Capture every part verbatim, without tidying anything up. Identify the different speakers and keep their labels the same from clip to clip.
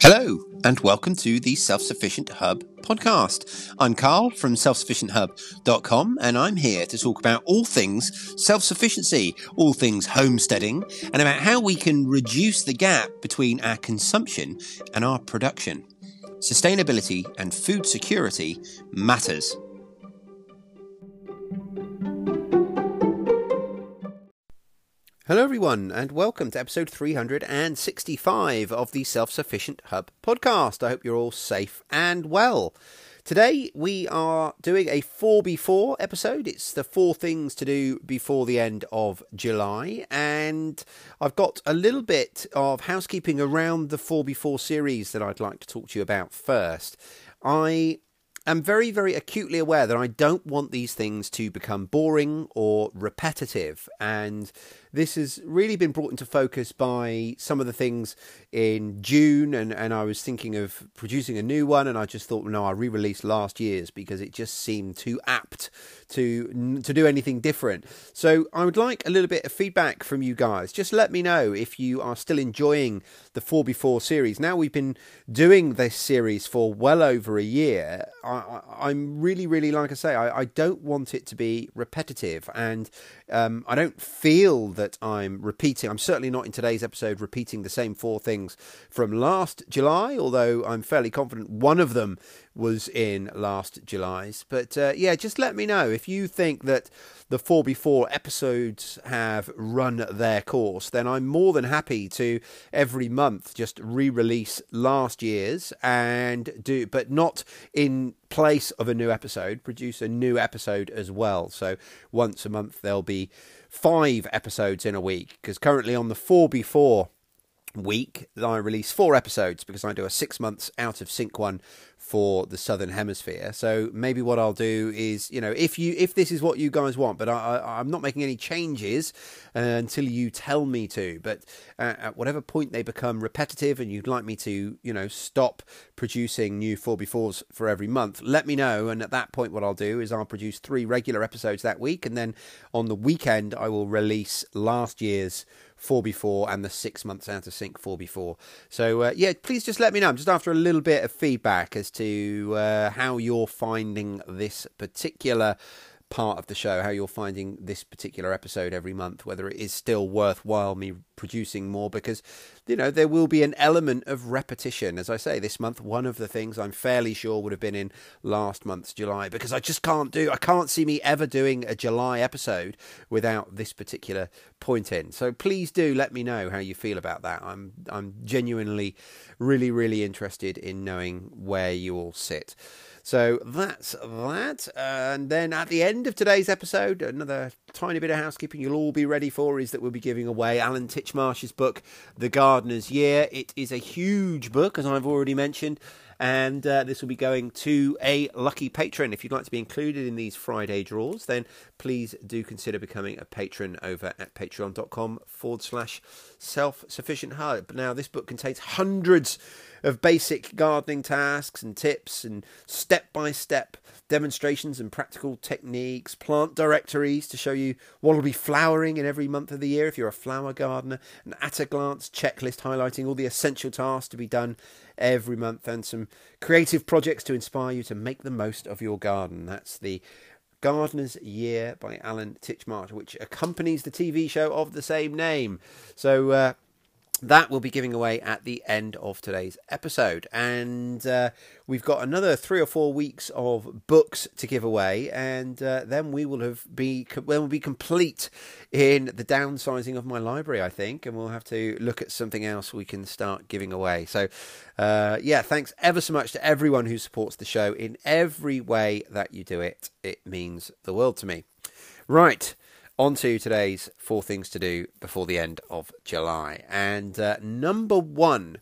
Speaker 1: Hello, and welcome to the Self-Sufficient Hub podcast. I'm Carl from self sufficient hub dot com, and I'm here to talk about all things self-sufficiency, all things homesteading, and about how we can reduce the gap between our consumption and our production. Sustainability and food security matters. Hello everyone, and welcome to episode three hundred sixty-five of the Self-Sufficient Hub podcast. I hope you're all safe and well. Today we are doing a four before episode. It's the four things to do before the end of July, and I've got a little bit of housekeeping around the four before series that I'd like to talk to you about first. I am very, very acutely aware that I don't want these things to become boring or repetitive, and this has really been brought into focus by some of the things in June, and, and I was thinking of producing a new one, and I just thought, no, I re-released last year's because it just seemed too apt to to do anything different. So I would like a little bit of feedback from you guys. Just let me know if you are still enjoying the four before series. Now we've been doing this series for well over a year. I, I, I'm really, really, like I say, I, I don't want it to be repetitive, and um, I don't feel that that I'm repeating. I'm certainly not in today's episode repeating the same four things from last July, although I'm fairly confident one of them was in last July's. But uh, yeah, just let me know if you think that the four before episodes have run their course. Then I'm more than happy to every month just re-release last year's and do, but not in place of a new episode, produce a new episode as well. So once a month there'll be five episodes in a week, because currently on the four before week I release four episodes because I do a six months out of sync one for the Southern Hemisphere. So maybe what I'll do is, you know, if you if this is what you guys want, but I, I, I'm not making any changes uh, until you tell me to. But uh, at whatever point they become repetitive and you'd like me to, you know, stop producing new four befores for every month, let me know. And at that point, what I'll do is I'll produce three regular episodes that week, and then on the weekend I will release last year's four before and the six months out of sync four before. So uh, yeah, please just let me know. I'm just after a little bit of feedback as to uh, how you're finding this particular part of the show, how you're finding this particular episode every month, whether it is still worthwhile me producing more, because, you know, there will be an element of repetition. As I say, this month, one of the things I'm fairly sure would have been in last month's July, because I just can't do, I can't see me ever doing a July episode without this particular point in. So please do let me know how you feel about that. I'm, I'm genuinely really, really interested in knowing where you all sit. So that's that. And then at the end of today's episode, another tiny bit of housekeeping you'll all be ready for is that we'll be giving away Alan Titchmarsh's book, The Gardener's Year. It is a huge book, as I've already mentioned, and uh, this will be going to a lucky patron. If you'd like to be included in these Friday draws, then please do consider becoming a patron over at patreon.com forward slash self-sufficient hub. Now, this book contains hundreds of basic gardening tasks and tips and step-by-step demonstrations and practical techniques, plant directories to show you what will be flowering in every month of the year if you're a flower gardener, an at-a-glance checklist highlighting all the essential tasks to be done every month, and some creative projects to inspire you to make the most of your garden. That's the Gardener's Year by Alan Titchmarsh, which accompanies the T V show of the same name. So uh, that will be giving away at the end of today's episode. And uh, we've got another three or four weeks of books to give away, and uh, then we will have be well, we'll be complete in the downsizing of my library, I think, and we'll have to look at something else we can start giving away. So uh, yeah, thanks ever so much to everyone who supports the show in every way that you do it. It means the world to me. Right. On to today's four things to do before the end of July. And uh, number one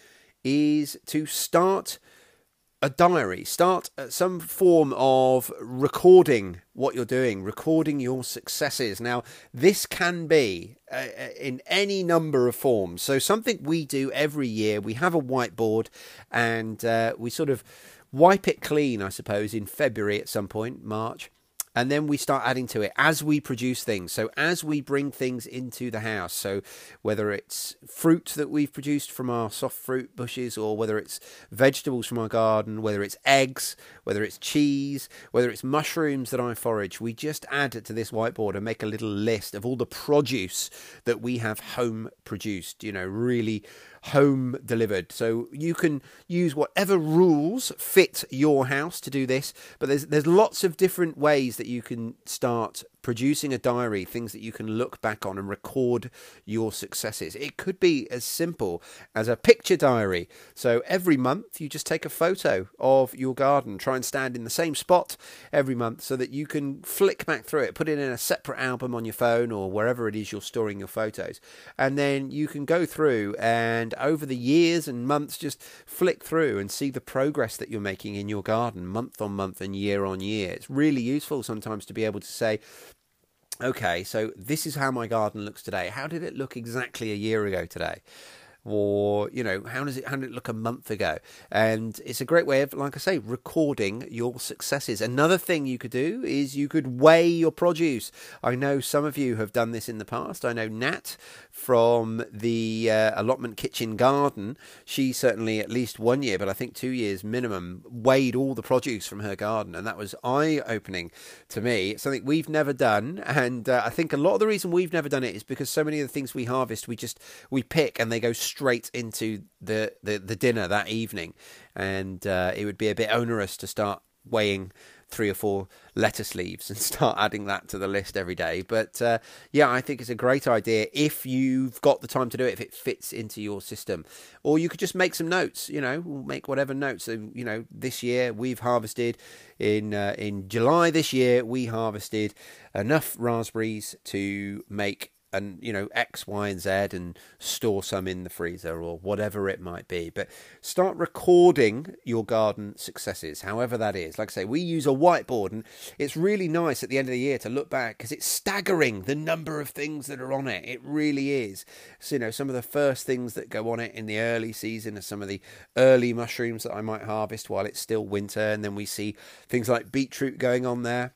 Speaker 1: is to start a diary. Start some form of recording what you're doing, recording your successes. Now, this can be uh, in any number of forms. So something we do every year, we have a whiteboard, and uh, we sort of wipe it clean, I suppose, in February at some point, March. And then we start adding to it as we produce things. So as we bring things into the house, so whether it's fruit that we've produced from our soft fruit bushes, or whether it's vegetables from our garden, whether it's eggs, whether it's cheese, whether it's mushrooms that I forage, we just add to this whiteboard and make a little list of all the produce that we have home produced, you know, really home delivered. So you can use whatever rules fit your house to do this, but there's there's lots of different ways that you can start producing a diary, things that you can look back on and record your successes. It could be as simple as a picture diary. So every month you just take a photo of your garden, try and stand in the same spot every month so that you can flick back through it, put it in a separate album on your phone or wherever it is you're storing your photos. And then you can go through and over the years and months just flick through and see the progress that you're making in your garden month on month and year on year. It's really useful sometimes to be able to say, okay, so this is how my garden looks today. How did it look exactly a year ago today? Or, you know, how does it, how did it look a month ago? And it's a great way of, like I say, recording your successes. Another thing you could do is you could weigh your produce. I know some of you have done this in the past. I know Nat from the uh, Allotment Kitchen Garden, she certainly at least one year, but I think two years minimum, weighed all the produce from her garden. And that was eye-opening to me. It's something we've never done. And uh, I think a lot of the reason we've never done it is because so many of the things we harvest, we just, we pick and they go straight straight into the, the, the dinner that evening, and uh, it would be a bit onerous to start weighing three or four lettuce leaves and start adding that to the list every day. But uh, yeah, I think it's a great idea if you've got the time to do it, if it fits into your system. Or you could just make some notes, you know, make whatever notes. So, you know, this year we've harvested, in uh, in July this year, we harvested enough raspberries to make and, you know, X, Y, and Z, and store some in the freezer or whatever it might be. But start recording your garden successes, however that is. Like I say, we use a whiteboard, and it's really nice at the end of the year to look back because it's staggering the number of things that are on it. It really is. So, you know, some of the first things that go on it in the early season are some of the early mushrooms that I might harvest while it's still winter. And then we see things like beetroot going on there,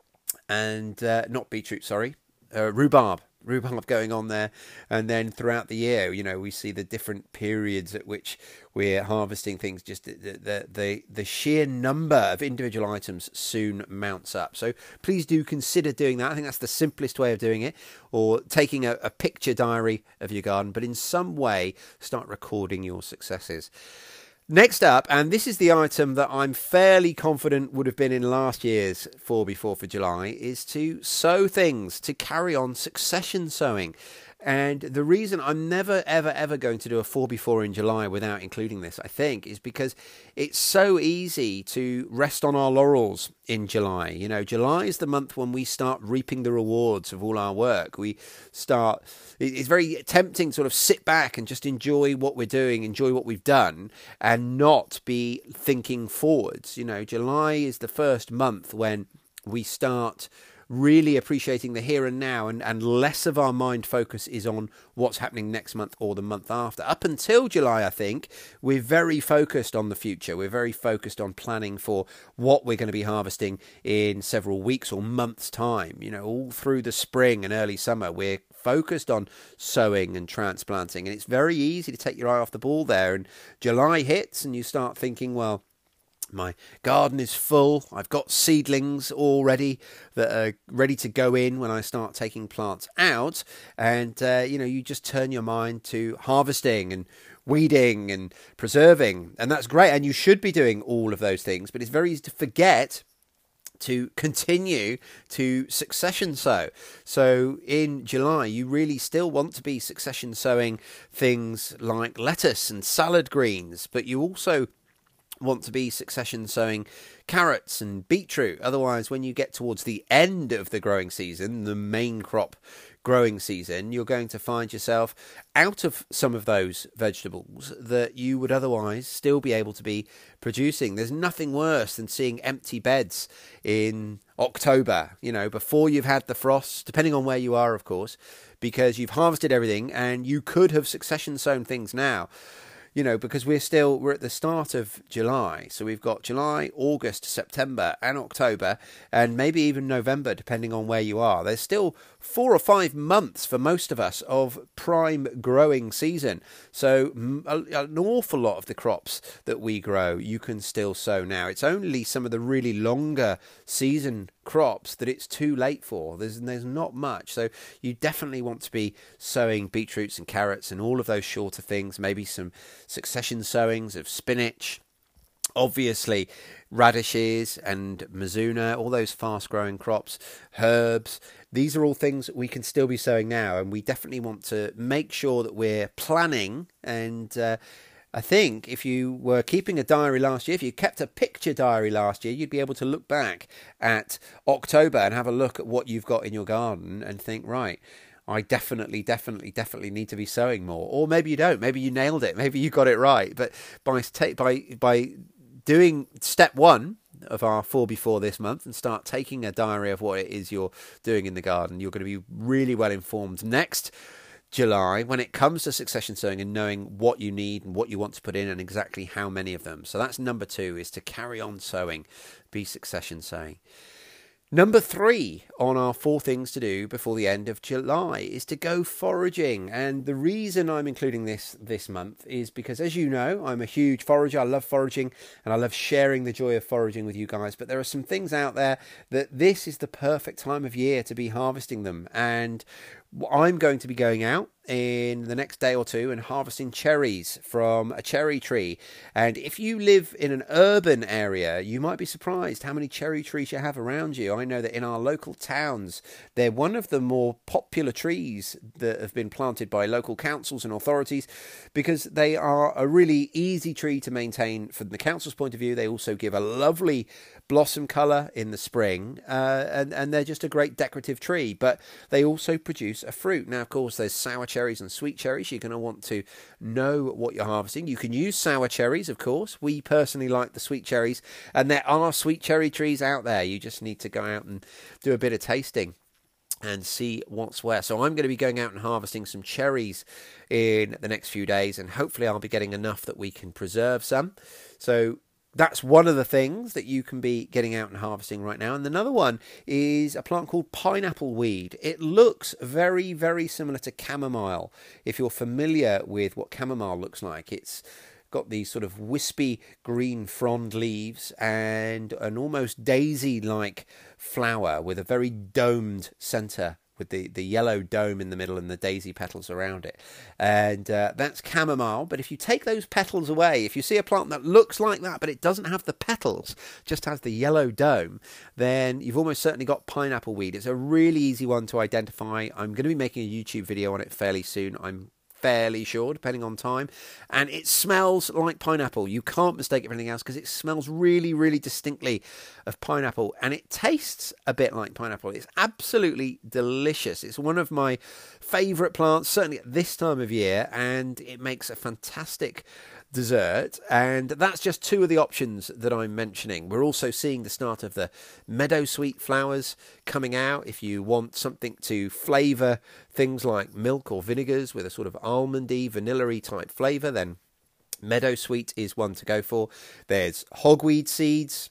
Speaker 1: and uh, not beetroot, sorry, uh, rhubarb. rhubarb going on there. And then throughout the year, you know, we see the different periods at which we're harvesting things. Just the the the, the sheer number of individual items soon mounts up. So please do consider doing that. I think that's the simplest way of doing it, or taking a, a picture diary of your garden, but in some way start recording your successes. Next up, and this is the item that I'm fairly confident would have been in last year's four before for July, is to sow things, to carry on succession sowing. And the reason I'm never, ever, ever going to do a four before in July without including this, I think, is because it's so easy to rest on our laurels in July. You know, July is the month when we start reaping the rewards of all our work. We start, it's very tempting to sort of sit back and just enjoy what we're doing, enjoy what we've done, and not be thinking forwards. You know, July is the first month when we start really appreciating the here and now, and, and less of our mind focus is on what's happening next month or the month after. Up until July, I think, we're very focused on the future. We're very focused on planning for what we're going to be harvesting in several weeks or months' time. You know, all through the spring and early summer, we're focused on sowing and transplanting, and it's very easy to take your eye off the ball there. And July hits and you start thinking, well, my garden is full. I've got seedlings already that are ready to go in when I start taking plants out. And, uh, you know, you just turn your mind to harvesting and weeding and preserving. And that's great. And you should be doing all of those things. But it's very easy to forget to continue to succession sow. So in July, you really still want to be succession sowing things like lettuce and salad greens. But you also want to be succession sowing carrots and beetroot. Otherwise, when you get towards the end of the growing season, the main crop growing season, you're going to find yourself out of some of those vegetables that you would otherwise still be able to be producing. There's nothing worse than seeing empty beds in October, you know, before you've had the frost, depending on where you are, of course, because you've harvested everything and you could have succession sown things now. you know, because we're still, we're at the start of July. So we've got July, August, September and October, and maybe even November, depending on where you are. There's still four or five months for most of us of prime growing season. So an awful lot of the crops that we grow, you can still sow now. It's only some of the really longer season crops that it's too late for. There's there's not much. So you definitely want to be sowing beetroots and carrots and all of those shorter things, maybe some succession sowings of spinach, obviously radishes and mizuna, all those fast growing crops, herbs. These are all things that we can still be sowing now, and we definitely want to make sure that we're planning. And uh, I think if you were keeping a diary last year, if you kept a picture diary last year, you'd be able to look back at October and have a look at what you've got in your garden and think, right, I definitely, definitely, definitely need to be sowing more. Or maybe you don't. Maybe you nailed it. Maybe you got it right. But by by by doing step one of our four before this month and start taking a diary of what it is you're doing in the garden, you're going to be really well informed next July when it comes to succession sowing and knowing what you need and what you want to put in and exactly how many of them. So that's number two, is to carry on sowing, be succession sowing. Number three on our four things to do before the end of July is to go foraging. And the reason I'm including this this month is because, as you know, I'm a huge forager. I love foraging and I love sharing the joy of foraging with you guys. But there are some things out there that this is the perfect time of year to be harvesting them. And I'm going to be going out in the next day or two and harvesting cherries from a cherry tree. And if you live in an urban area, you might be surprised how many cherry trees you have around you. I know that in our local towns, they're one of the more popular trees that have been planted by local councils and authorities because they are a really easy tree to maintain from the council's point of view. They also give a lovely blossom colour in the spring, uh, and, and they're just a great decorative tree, but they also produce a fruit. Now, of course, there's sour cherries and sweet cherries. You're going to want to know what you're harvesting. You can use sour cherries, of course. We personally like the sweet cherries, and there are sweet cherry trees out there. You just need to go out and do a bit of tasting and see what's where. So I'm going to be going out and harvesting some cherries in the next few days, and hopefully I'll be getting enough that we can preserve some. So that's one of the things that you can be getting out and harvesting right now. And another one is a plant called pineapple weed. It looks very, very similar to chamomile. If you're familiar with what chamomile looks like, it's got these sort of wispy green frond leaves and an almost daisy-like flower with a very domed centre, with the, the yellow dome in the middle and the daisy petals around it. And uh, that's chamomile. But if you take those petals away, if you see a plant that looks like that, but it doesn't have the petals, just has the yellow dome, then you've almost certainly got pineapple weed. It's a really easy one to identify. I'm going to be making a YouTube video on it fairly soon. I'm fairly sure, depending on time. And it smells like pineapple. You can't mistake it for anything else because it smells really, really distinctly of pineapple. And it tastes a bit like pineapple. It's absolutely delicious. It's one of my favourite plants, certainly at this time of year. And it makes a fantastic dessert. And that's just two of the options that I'm mentioning. We're also seeing the start of the meadowsweet flowers coming out. If you want something to flavour things like milk or vinegars with a sort of almondy, vanilla-y type flavour, then meadowsweet is one to go for. There's hogweed seeds,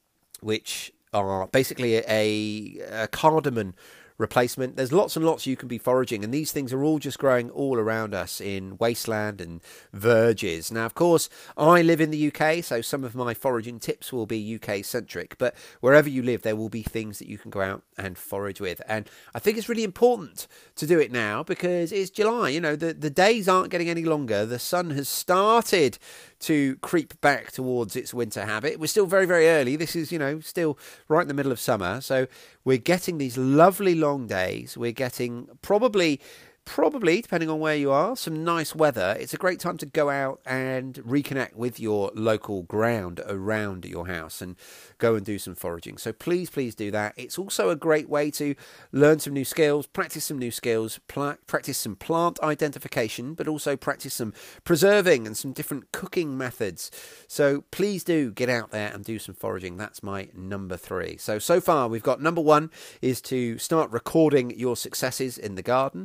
Speaker 1: which are basically a, a cardamom replacement. There's lots and lots you can be foraging, and these things are all just growing all around us in wasteland and verges. Now, of course, I live in the U K, so some of my foraging tips will be U K centric, but wherever you live, there will be things that you can go out and forage with. And I think it's really important to do it now because it's July. You know, the, the days aren't getting any longer. The sun has started to creep back towards its winter habit. We're still very, very early. This is, you know, still right in the middle of summer. So we're getting these lovely long days. We're getting probably, probably, depending on where you are, some nice weather. It's a great time to go out and reconnect with your local ground around your house and go and do some foraging. So please, please do that. It's also a great way to learn some new skills, practice some new skills, pl- practice some plant identification, but also practice some preserving and some different cooking methods. So please do get out there and do some foraging. That's my number three. So, so far we've got number one is to start recording your successes in the garden.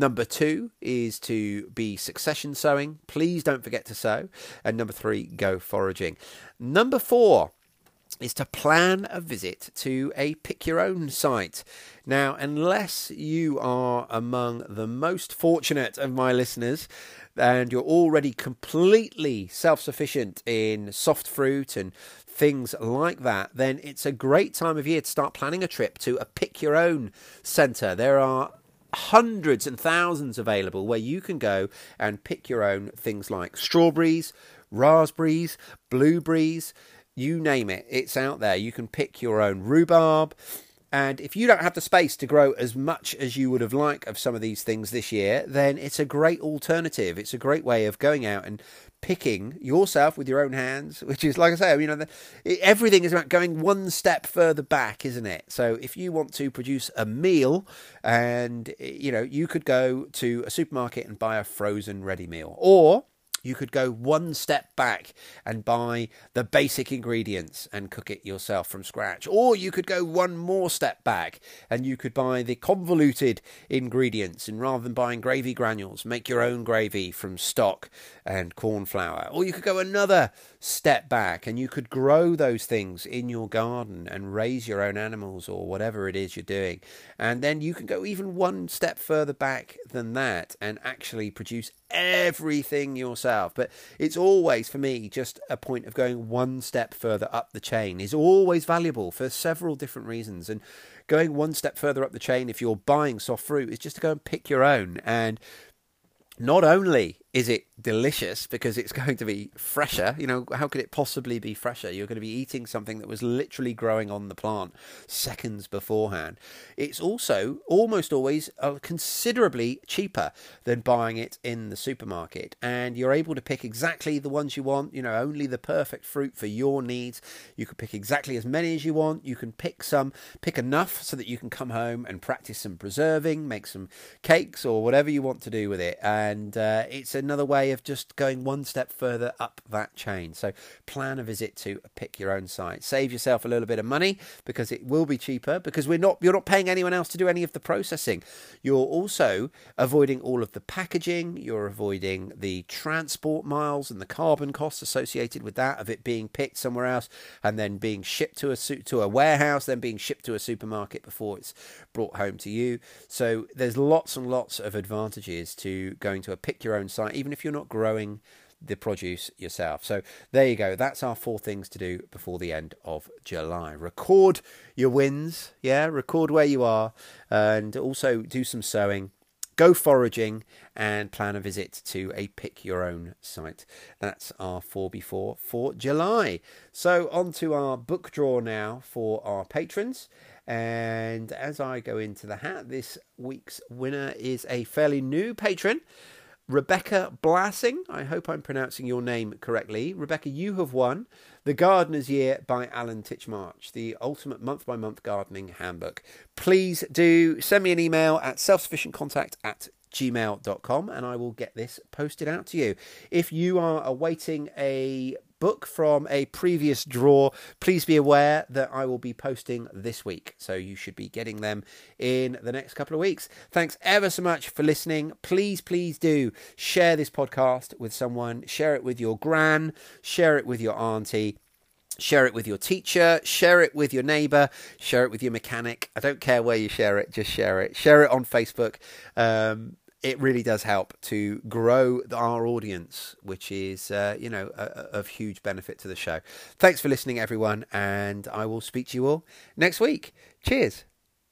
Speaker 1: Number two is to be succession sowing. Please don't forget to sow. And number three, go foraging. Number four is to plan a visit to a pick your own site. Now, unless you are among the most fortunate of my listeners and you're already completely self-sufficient in soft fruit and things like that, then it's a great time of year to start planning a trip to a pick your own centre. There are hundreds and thousands available where you can go and pick your own things like strawberries, raspberries, blueberries, you name it, it's out there. You can pick your own rhubarb. And if you don't have the space to grow as much as you would have liked of some of these things this year, then it's a great alternative. It's a great way of going out and picking yourself with your own hands, which is, like I say, you know, the, it, everything is about going one step further back, isn't it? So if you want to produce a meal and, you know, you could go to a supermarket and buy a frozen ready meal, or you could go one step back and buy the basic ingredients and cook it yourself from scratch. Or you could go one more step back and you could buy the convoluted ingredients, and rather than buying gravy granules, make your own gravy from stock and corn flour. Or you could go another step back and you could grow those things in your garden and raise your own animals or whatever it is you're doing. And then you can go even one step further back than that and actually produce everything yourself. But it's always, for me, just a point of going one step further up the chain is always valuable for several different reasons. And going one step further up the chain, if you're buying soft fruit, is just to go and pick your own. And not only is it delicious because it's going to be fresher, you know, how could it possibly be fresher? You're going to be eating something that was literally growing on the plant seconds beforehand. It's also almost always uh, considerably cheaper than buying it in the supermarket. And you're able to pick exactly the ones you want, you know, only the perfect fruit for your needs. You can pick exactly as many as you want. You can pick some, pick enough so that you can come home and practice some preserving, make some cakes or whatever you want to do with it. And uh, it's a another way of just going one step further up that chain. So plan a visit to a pick your own site. Save yourself a little bit of money because it will be cheaper, because we're not you're not paying anyone else to do any of the processing. You're also avoiding all of the packaging, you're avoiding the transport miles and the carbon costs associated with that, of it being picked somewhere else and then being shipped to a to a warehouse, then being shipped to a supermarket before it's brought home to you. So there's lots and lots of advantages to going to a pick your own site, even if you're not growing the produce yourself. So there you go. That's our four things to do before the end of July. Record your wins. Yeah, record where you are, and also do some sowing. Go foraging and plan a visit to a pick your own site. That's our four before for July. So on to our book draw now for our patrons. And as I go into the hat, this week's winner is a fairly new patron, Rebecca Blassing. I hope I'm pronouncing your name correctly. Rebecca, you have won The Gardener's Year by Alan Titchmarsh, the ultimate month-by-month gardening handbook. Please do send me an email at selfsufficientcontact at gmail dot com and I will get this posted out to you. If you are awaiting a book from a previous draw, please be aware that I will be posting this week, so you should be getting them in the next couple of weeks. Thanks ever so much for listening. Please, please do share this podcast with someone. Share it with your gran, share it with your auntie, share it with your teacher, share it with your neighbour, share it with your mechanic. I don't care where you share it, just share it. Share it on Facebook. Um, It really does help to grow our audience, which is, uh, you know, a, a, of huge benefit to the show. Thanks for listening, everyone, and I will speak to you all next week. Cheers.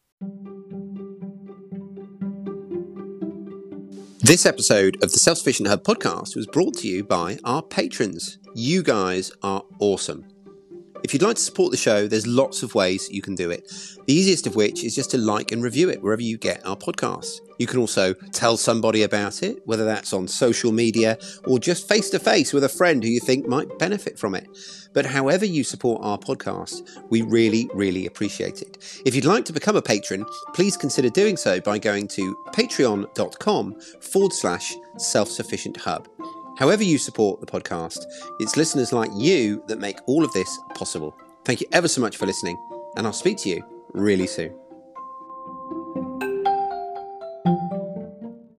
Speaker 1: This episode of the Self-Sufficient Hub podcast was brought to you by our patrons. You guys are awesome. If you'd like to support the show, there's lots of ways you can do it. The easiest of which is just to like and review it wherever you get our podcasts. You can also tell somebody about it, whether that's on social media or just face-to-face with a friend who you think might benefit from it. But however you support our podcast, we really, really appreciate it. If you'd like to become a patron, please consider doing so by going to patreon.com forward slash self-sufficient hub. However you support the podcast, it's listeners like you that make all of this possible. Thank you ever so much for listening, and I'll speak to you really soon.